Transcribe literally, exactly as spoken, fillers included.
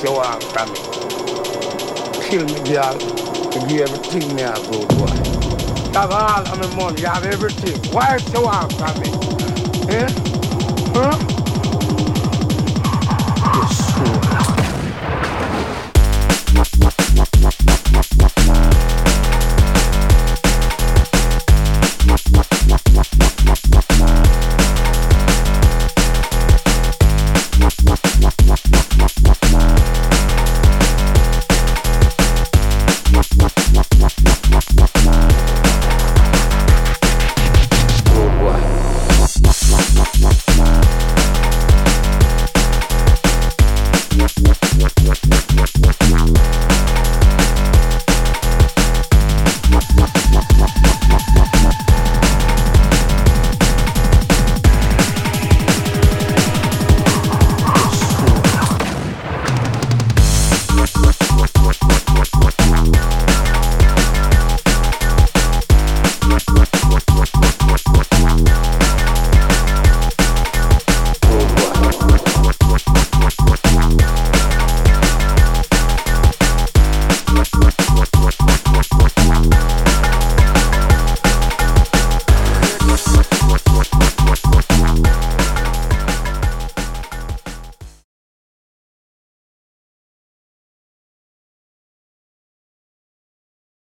you want from me? Kill me, girl. Give you everything me a good boy. You have all of my money, you have everything. What else you want from me? Eh? Huh?